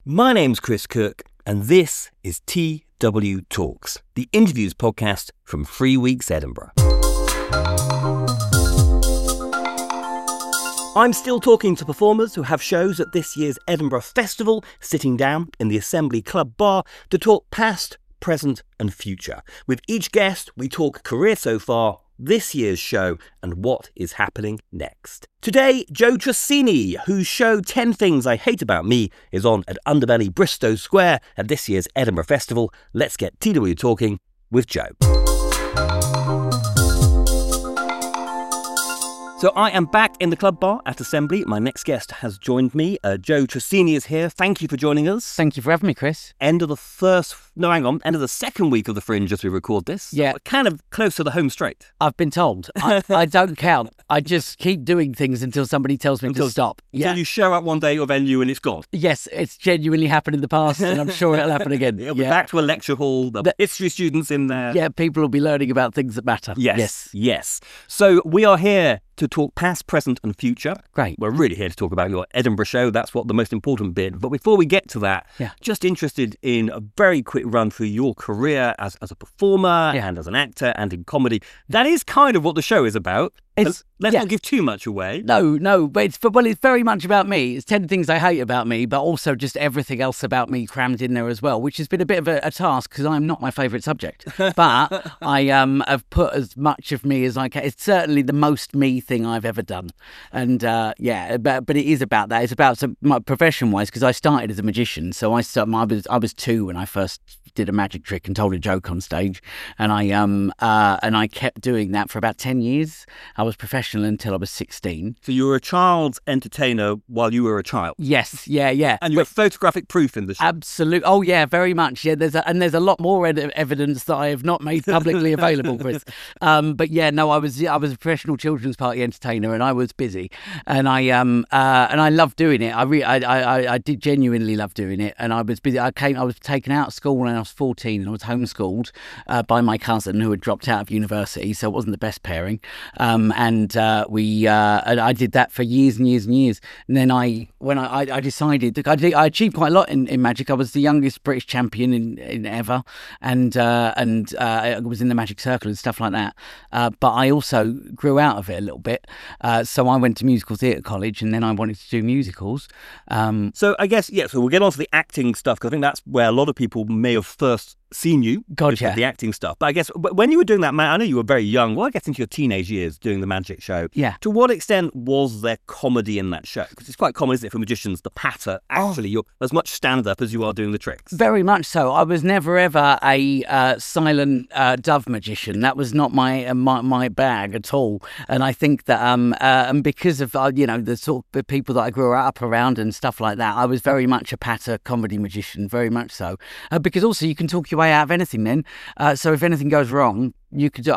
My name's Chris Cook, and this is TW Talks, the interviews podcast from 3 Weeks Edinburgh. I'm still talking to performers who have shows at this year's Edinburgh Festival, sitting down in the Assembly Club bar to talk past, present and future. With each guest, we talk career so far, this year's show and what is happening next. Today, Joe Trussini, whose show 10 Things I Hate About Me is on at Underbelly Bristow Square at this year's Edinburgh Festival. Let's get TW talking with Joe. So I am back in the club bar at Assembly. My next guest has joined me. Joe Trussini is here. Thank you for joining us. Thank you for having me, Chris. End of the second week of the Fringe as we record this. Yeah. We're kind of close to the home straight. I've been told. I don't count. I just keep doing things until somebody tells me to stop. Until you show up one day at your venue and it's gone. Yes, it's genuinely happened in the past and I'm sure it'll happen again. It'll be back to a lecture hall, the history students in there. Yeah, people will be learning about things that matter. Yes. So we are here to talk past, present and future. Great. We're really here to talk about your Edinburgh show. That's what the most important bit. But before we get to that, just interested in a very quick run through your career as a performer and as an actor and in comedy. That is kind of what the show is about. Let's not give too much away. No, but it's very much about me. It's 10 things I hate about me, but also just everything else about me crammed in there as well, which has been a bit of a task because I'm not my favourite subject. But I have put as much of me as I can. It's certainly the most me thing I've ever done. And but it is about that. It's about my profession-wise because I started as a magician. So I was 2 when I first did a magic trick and told a joke on stage, and I kept doing that for about 10 years. I was professional until I was 16. So you were a child entertainer while you were a child? Yes, yeah. And you have photographic proof in the show? Absolutely. Oh yeah, very much. Yeah, there's a lot more evidence that I have not made publicly available, Chris. But yeah, no, I was a professional children's party entertainer, and I was busy, and I loved doing it. I did genuinely love doing it, and I was busy. I was taken out of school when I was 14, and I was homeschooled by my cousin who had dropped out of university, so it wasn't the best pairing. And I did that for years and years and years. And then I decided, I achieved quite a lot in magic. I was the youngest British champion in ever, and I was in the magic circle and stuff like that. But I also grew out of it a little bit. So I went to musical theatre college, and then I wanted to do musicals. So I guess, so we'll get on to the acting stuff, because I think that's where a lot of people may have first seen you. Gotcha. The acting stuff. But I guess when you were doing that, I know you were very young. Well, I guess into your teenage years doing the magic show. Yeah. To what extent was there comedy in that show? Because it's quite common, isn't it, for magicians, the patter. Actually, you're as much stand-up as you are doing the tricks. Very much so. I was never ever a silent dove magician. That was not my bag at all. And I think that and because of the sort of people that I grew up around and stuff like that, I was very much a patter comedy magician. Very much so. Because also you can talk your way out of anything then. So if anything goes wrong, you could.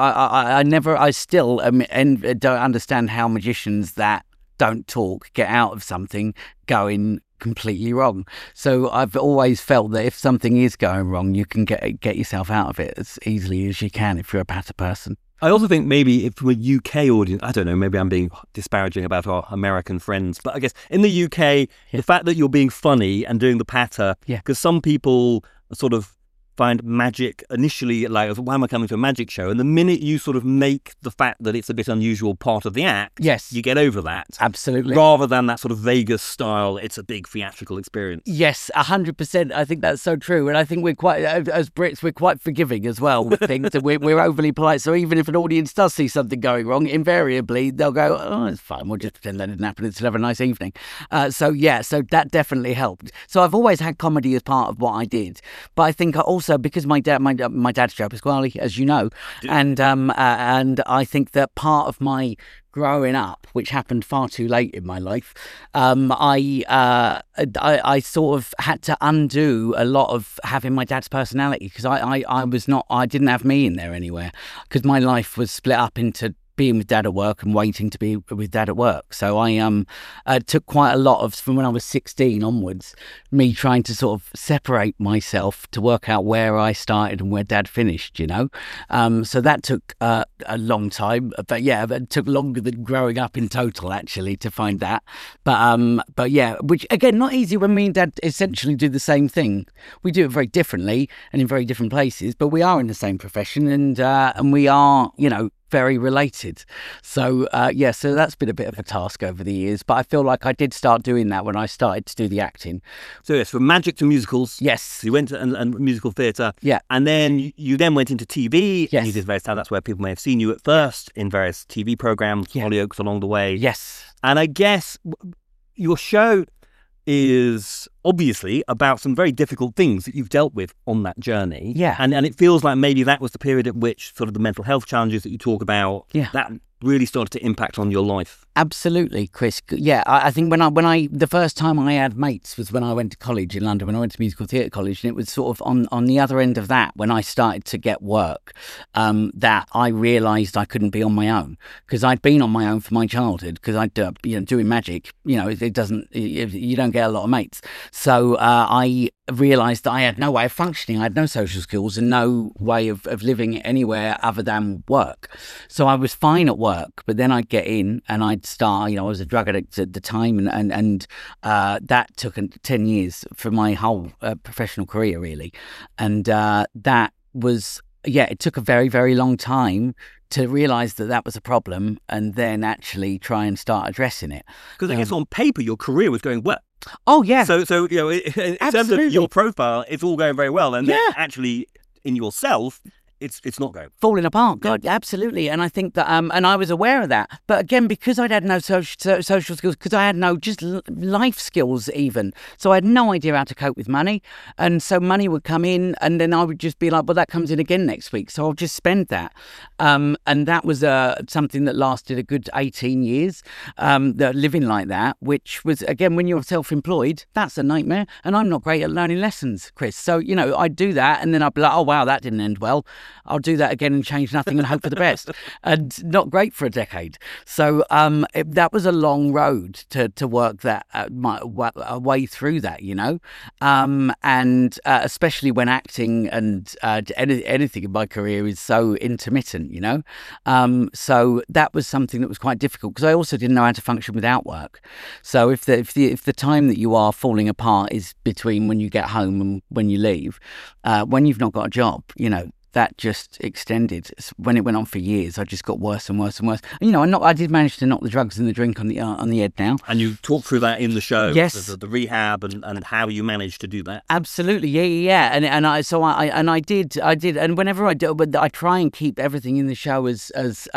I still don't understand how magicians that don't talk get out of something going completely wrong. So I've always felt that if something is going wrong, you can get yourself out of it as easily as you can if you're a patter person. I also think maybe if from a UK audience, I don't know, maybe I'm being disparaging about our American friends, but I guess in the UK, the fact that you're being funny and doing the patter, because some people sort of find magic initially like, why am I coming to a magic show? And the minute you sort of make the fact that it's a bit unusual part of the act, you get over that. Absolutely. Rather than that sort of Vegas style, it's a big theatrical experience. Yes, 100%. I think that's so true. And I think we're quite, as Brits, we're quite forgiving as well with things. And we're overly polite. So even if an audience does see something going wrong, invariably they'll go, oh, it's fine. We'll just pretend that didn't happen and still have a nice evening. So that definitely helped. So I've always had comedy as part of what I did. But I think also because my dad's Joe Pasquale, as you know, and I think that part of my growing up, which happened far too late in my life, I sort of had to undo a lot of having my dad's personality because I didn't have me in there anywhere because my life was split up into being with dad at work and waiting to be with dad at work. So I took quite a lot of, from when I was 16 onwards, me trying to sort of separate myself to work out where I started and where dad finished, you know. So that took a long time, but yeah, it took longer than growing up in total actually to find that. But yeah, which again, not easy when me and dad essentially do the same thing. We do it very differently and in very different places, but we are in the same profession and we are, you know, very related. So so that's been a bit of a task over the years, but I feel like I did start doing that when I started to do the acting. So yes, from magic to musicals. Yes. So you went to and musical theatre. Yeah. And then you then went into TV. Yes. And you did various times. That's where people may have seen you at first in various TV programmes, Hollyoaks along the way. Yes. And I guess your show is obviously about some very difficult things that you've dealt with on that journey. Yeah. And it feels like maybe that was the period at which sort of the mental health challenges that you talk about, that really started to impact on your life. Absolutely, Chris. Yeah, I think when I the first time I had mates was when I went to college in London, when I went to musical theatre college, and it was sort of on the other end of that when I started to get work, that I realised I couldn't be on my own, because I'd been on my own for my childhood, because I'd doing magic, you know, it doesn't, you don't get a lot of mates. So I realised that I had no way of functioning. I had no social skills and no way of living anywhere other than work. So I was fine at work, but then I'd get in and I'd start, you know, I was a drug addict at the time, and that took 10 years for my whole professional career, really. And that was, it took a very, very long time to realise that was a problem and then actually try and start addressing it. Because I guess on paper, your career was going well. Oh, yeah. So you know, in terms of your profile, it's all going very well. And then actually in yourself, it's not going. Falling apart, God, absolutely. And I think that, and I was aware of that. But again, because I'd had no social skills, because I had no just life skills even. So I had no idea how to cope with money. And so money would come in and then I would just be like, well, that comes in again next week. So I'll just spend that. And that was something that lasted a good 18 years, living like that, which was, again, when you're self-employed, that's a nightmare. And I'm not great at learning lessons, Chris. So, you know, I'd do that and then I'd be like, oh, wow, that didn't end well. I'll do that again and change nothing and hope for the best. And not great for a decade. So that was a long road to work that my way through that, you know. And especially when acting and anything in my career is so intermittent, you know. So that was something that was quite difficult, because I also didn't know how to function without work. So if the time that you are falling apart is between when you get home and when you leave, when you've not got a job, you know, that just extended. When it went on for years, I just got worse and worse and worse. And, you know, I did manage to knock the drugs and the drink on the head now. And you talk through that in the show. Yes, the rehab and how you managed to do that. Absolutely, yeah. And I did. And whenever I do, but I try and keep everything in the show as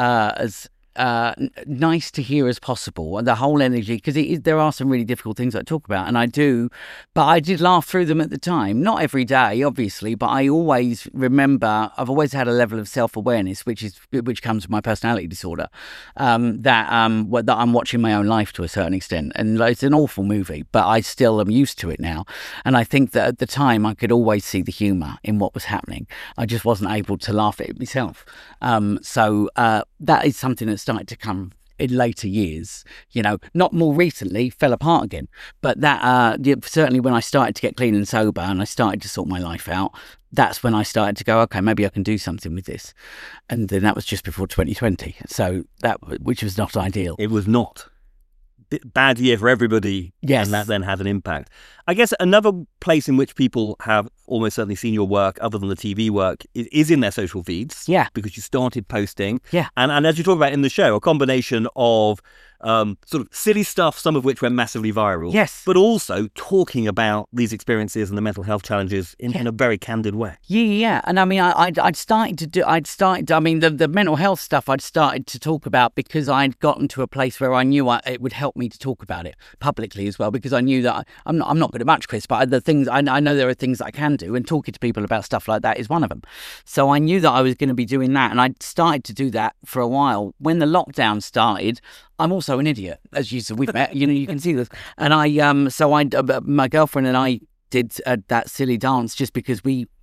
nice to hear as possible, and the whole energy, because there are some really difficult things I talk about, and I do, but I did laugh through them at the time. Not every day, obviously, but I always remember. I've always had a level of self-awareness, which comes with my personality disorder. That I'm watching my own life to a certain extent, and it's an awful movie, but I still am used to it now. And I think that at the time I could always see the humour in what was happening. I just wasn't able to laugh at it myself. So that is something that's started to come in later years, you know, not more recently, fell apart again. But that certainly when I started to get clean and sober and I started to sort my life out, that's when I started to go, okay, maybe I can do something with this. And then that was just before 2020. So which was not ideal. It was not. Bad year for everybody. Yes. And that then had an impact. I guess another place in which people have almost certainly seen your work, other than the TV work, is in their social feeds. Yeah. Because you started posting. Yeah. And as you talk about in the show, a combination of sort of silly stuff, some of which went massively viral. Yes. But also talking about these experiences and the mental health challenges in a very candid way. Yeah. And I mean, I'd started, the mental health stuff I'd started to talk about because I'd gotten to a place where I knew it would help me to talk about it publicly as well, because I knew that I'm not good at much, Chris, but the things I know there are things I can do, and talking to people about stuff like that is one of them. So I knew that I was going to be doing that, and I'd started to do that for a while. When the lockdown started, I'm also an idiot, as you said. We've met, you know, you can see this. And my girlfriend and I did that silly dance just because we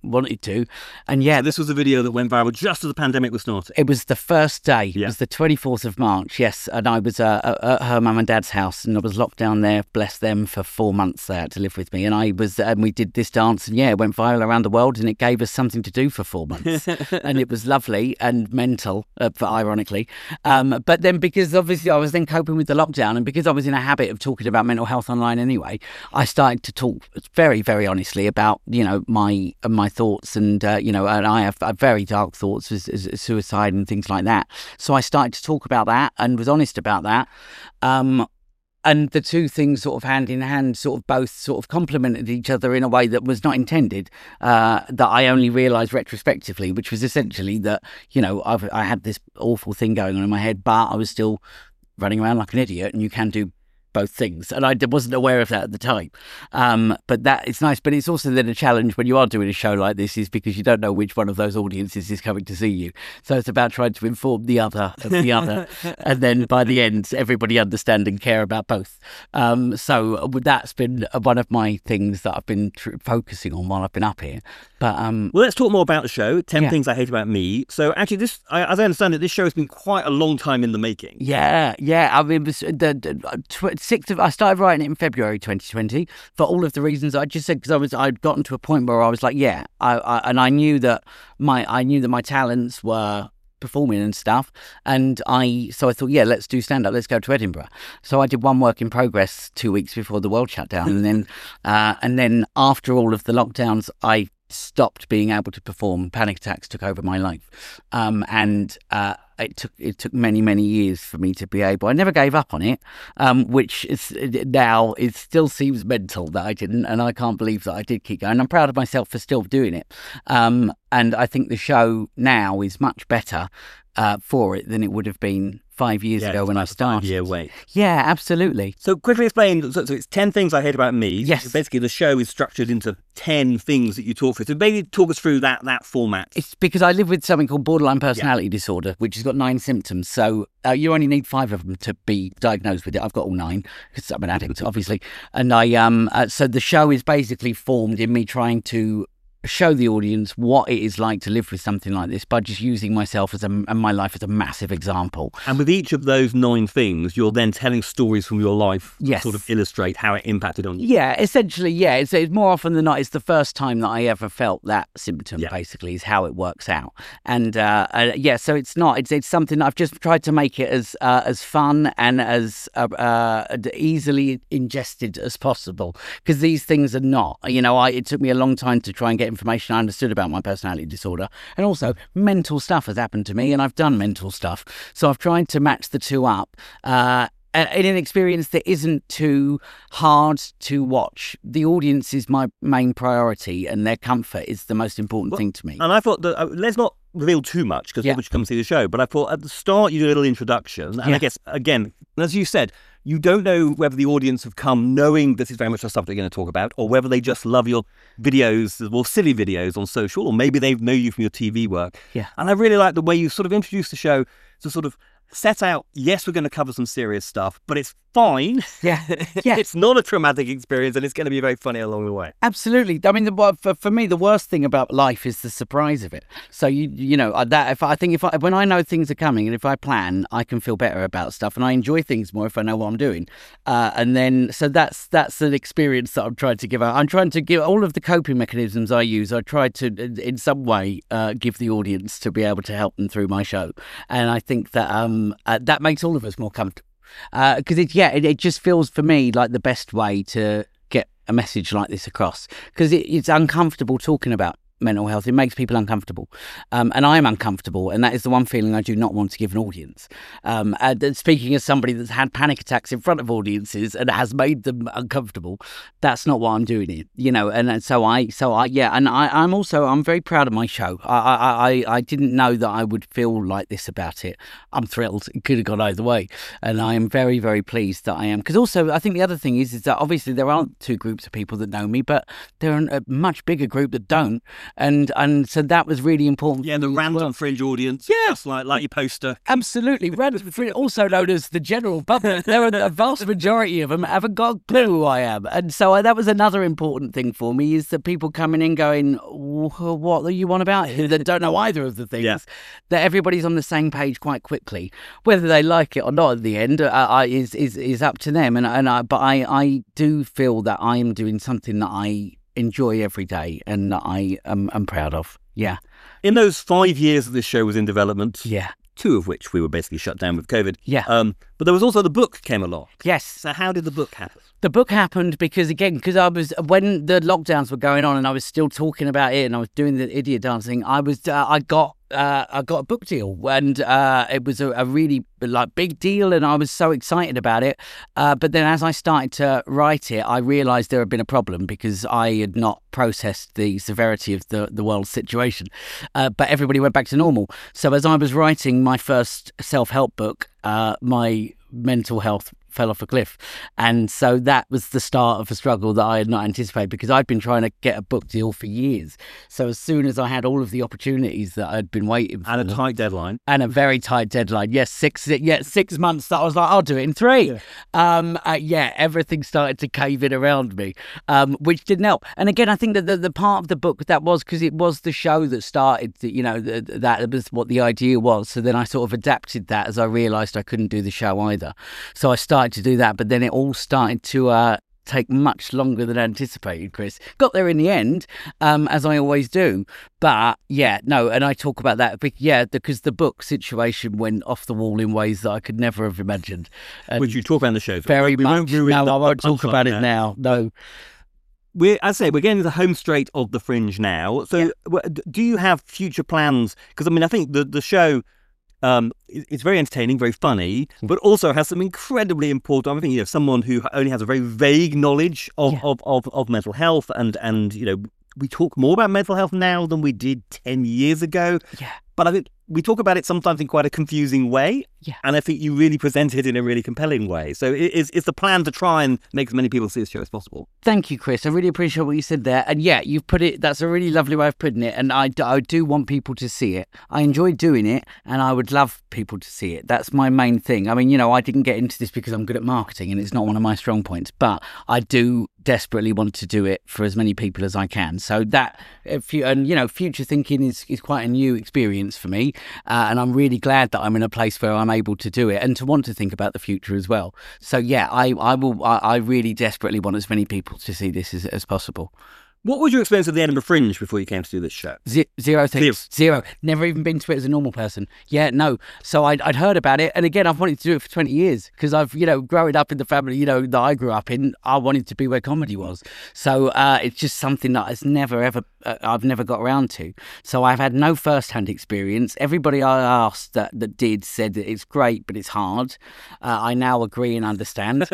wanted to. And yeah, this was a video that went viral just as the pandemic was starting. It was the first day. Yeah. It was the 24th of March, yes. And I was at her mum and dad's house, and I was locked down there, bless them, for 4 months. They had to live with me. And we did this dance, and it went viral around the world, and it gave us something to do for 4 months. And it was lovely and mental, ironically. But then, because obviously I was then coping with the lockdown, and because I was in a habit of talking about mental health online anyway, I started to talk very, very honestly about, my thoughts, and and I have very dark thoughts as suicide and things like that. So I started to talk about that and was honest about that. And the two things sort of hand in hand, sort of both sort of complemented each other in a way that was not intended, that I only realised retrospectively, which was essentially that, I had this awful thing going on in my head, but I was still running around like an idiot, and you can do both things, and I wasn't aware of that at the time. But that it's nice, but it's also then a challenge when you are doing a show like this, is because you don't know which one of those audiences is coming to see you. So it's about trying to inform the other of the other, and then by the end, everybody understand and care about both. So that's been one of my things that I've been focusing on while I've been up here. But well, let's talk more about the show. 10 Things I Hate About Me. So actually, this, as I understand it, this show has been quite a long time in the making. Yeah. I mean, it was I started writing it in February 2020 for all of the reasons I just said, because I'd gotten to a point where I was like, I knew that my talents were performing and stuff, and so I thought, let's do stand up, let's go to Edinburgh. So I did one work in progress 2 weeks before the world shut down, and then after all of the lockdowns, I stopped being able to perform. Panic attacks took over my life, and it took many years for me to be able. I never gave up on it, which is now it still seems mental that I didn't, and I can't believe that I did keep going. I'm proud of myself for still doing it, and I think the show now is much better for it than it would have been 5 years ago when I started. 5-year wait. Yeah, absolutely. So quickly explain, so it's 10 Things I Hate About Me. Yes. So basically the show is structured into 10 things that you talk through. So maybe talk us through that format. It's because I live with something called borderline personality disorder, which has got 9 symptoms. So you only need 5 of them to be diagnosed with it. I've got all 9 because I'm an addict, obviously. And so the show is basically formed in me trying to show the audience what it is like to live with something like this by just using myself and my life as a massive example. And with each of those 9 things, you're then telling stories from your life yes. to sort of illustrate how it impacted on you. Yeah, essentially, yeah. It's more often than not, it's the first time that I ever felt that symptom, basically, is how it works out. And so it's not, it's something I've just tried to make it as fun and as easily ingested as possible, because these things are not, it took me a long time to try and get information I understood about my personality disorder, and also mental stuff has happened to me, and I've done mental stuff, so I've tried to match the two up in an experience that isn't too hard to watch. The audience is my main priority, and their comfort is the most important thing to me. And I thought that let's not reveal too much, because people should come see the show, but I thought at the start you do a little introduction, and I guess, again, as you said, you don't know whether the audience have come knowing this is very much the subject you're going to talk about, or whether they just love your videos, well, silly videos on social, or maybe they know you from your TV work. Yeah. And I really like the way you sort of introduce the show to sort of set out, yes, we're going to cover some serious stuff, but it's fine. Yeah. It's not a traumatic experience, and it's going to be very funny along the way. Absolutely. I mean, for me, the worst thing about life is the surprise of it. So when I know things are coming, and if I plan, I can feel better about stuff, and I enjoy things more if I know what I'm doing. And then, so that's an experience that I'm trying to give out. I'm trying to give all of the coping mechanisms I use. I try to, in some way, give the audience to be able to help them through my show, and I think that that makes all of us more comfortable. Because it just feels for me like the best way to get a message like this across, because it's uncomfortable talking about mental health. It makes people uncomfortable, and I'm uncomfortable, and that is the one feeling I do not want to give an audience. Speaking as somebody that's had panic attacks in front of audiences and has made them uncomfortable, that's not what I'm doing here, I'm very proud of my show. I didn't know that I would feel like this about it. I'm thrilled. It could have gone either way, and I am very, very pleased that I am. Because also, I think the other thing is that obviously there aren't 2 groups of people that know me, but there are a much bigger group that don't. and so that was really important. Yeah, the random fringe audience. Yeah. Just like your poster. Absolutely. Random fringe, also known as the general public. There are a vast majority of them haven't got a clue who I am. And so that was another important thing for me, is that people coming in going, what are you on about? That don't know either of the things. Yeah. That everybody's on the same page quite quickly. Whether they like it or not at the end is up to them. But I do feel that I am doing something that I enjoy every day and that I am proud of. Yeah. In those 5 years that this show was in development, Yeah. 2 of which we were basically shut down with COVID. Yeah. But there was also the book came along. Yes. So how did the book happen? The book happened because I was, when the lockdowns were going on and I was still talking about it and I was doing the idiot dancing, I got a book deal, and it was a really big deal, and I was so excited about it. But then as I started to write it, I realised there had been a problem because I had not processed the severity of the world situation. But everybody went back to normal. So as I was writing my first self-help book, my mental health fell off a cliff, and so that was the start of a struggle that I had not anticipated, because I'd been trying to get a book deal for years. So as soon as I had all of the opportunities that I'd been waiting for, And a tight deadline. and a very tight deadline, 6 months, that I was like, I'll do it in 3. Everything started to cave in around me, which didn't help. And again, I think that the part of the book that was, because it was the show that started, that was what the idea was. So then I sort of adapted that as I realised I couldn't do the show either. So I started to do that, but then it all started to take much longer than anticipated, Chris. Got there in the end, as I always do. But and I talk about that, because the book situation went off the wall in ways that I could never have imagined. And Which you talk about in the show. very We much. won't ruin No, the I won't talk punchline about it there. now. No. We're getting to the home straight of the fringe now. So do you have future plans? Because, I think the show... it's very entertaining, very funny, but also has some incredibly important. I think someone who only has a very vague knowledge of mental health, and we talk more about mental health now than we did 10 years ago. Yeah. But I think we talk about it sometimes in quite a confusing way. Yeah. And I think you really present it in a really compelling way. So it's the plan to try and make as many people see this show as possible. Thank you, Chris. I really appreciate what you said there. And you've put it, that's a really lovely way of putting it. And I do want people to see it. I enjoy doing it, and I would love people to see it. That's my main thing. I didn't get into this because I'm good at marketing and it's not one of my strong points, but I do desperately want to do it for as many people as I can. So that, future thinking is quite a new experience for me. And I'm really glad that I'm in a place where I'm able to do it and to want to think about the future as well. So I really desperately want as many people to see this as possible. What was your experience of the Edinburgh Fringe before you came to do this show? Zero things. Zero. Never even been to it as a normal person. Yeah, no. So I'd heard about it. And again, I've wanted to do it for 20 years because I've, growing up in the family, that I grew up in, I wanted to be where comedy was. So it's just something that I've never got around to. So I've had no first-hand experience. Everybody I asked that did said that it's great, but it's hard. I now agree and understand.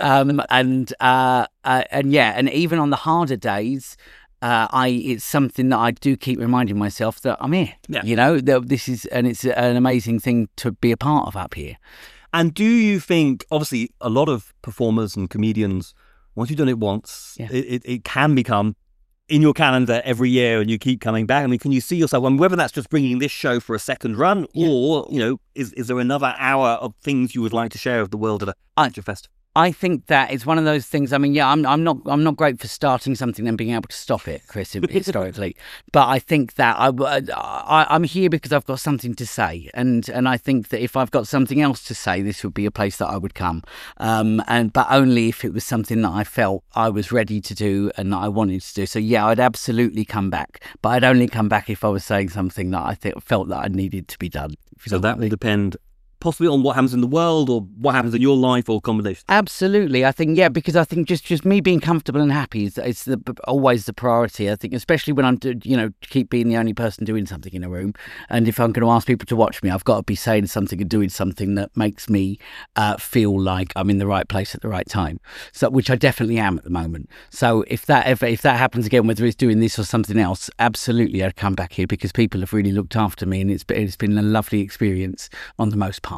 And even on the harder days, it's something that I do keep reminding myself that I'm here. Yeah. This is, and it's an amazing thing to be a part of up here. And do you think, obviously, a lot of performers and comedians, once you've done it once, it can become in your calendar every year and you keep coming back? Can you see yourself, whether that's just bringing this show for a second run or, is there another hour of things you would like to share with the world at a future festival? I think that it's one of those things. I'm not great for starting something and being able to stop it, Chris, historically. But I think that I'm here because I've got something to say, and I think that if I've got something else to say, this would be a place that I would come. But only if it was something that I felt I was ready to do and that I wanted to do. So I'd absolutely come back, but I'd only come back if I was saying something that I felt that I needed to be done. So that will depend possibly on what happens in the world or what happens in your life or combination. Absolutely. I think, because I think just me being comfortable and happy is always the priority. I think, especially when I'm, keep being the only person doing something in a room. And if I'm going to ask people to watch me, I've got to be saying something and doing something that makes me feel like I'm in the right place at the right time. So, which I definitely am at the moment. So if that happens again, whether it's doing this or something else, absolutely I'd come back here because people have really looked after me and it's been a lovely experience on the most part.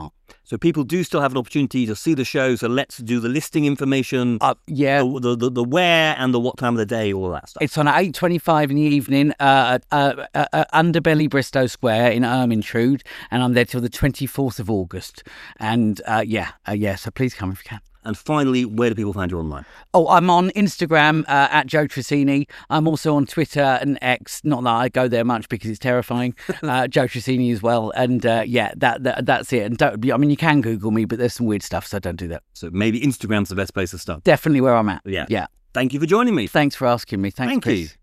So people do still have an opportunity to see the show. So let's do the listing information, the where and the what time of the day, all that stuff. It's on at 8:25 in the evening, Underbelly Bristow Square in Ermintrude, and I'm there till the 24th of August. And so please come if you can. And finally, where do people find you online? Oh, I'm on Instagram at Joe Trissini. I'm also on Twitter and X. Not that I go there much because it's terrifying. Joe Trissini as well. And that's it. And you can Google me, but there's some weird stuff, so don't do that. So maybe Instagram's the best place to start. Definitely where I'm at. Yeah. Yeah. Thank you for joining me. Thanks for asking me. Thanks, Thank Chris. you.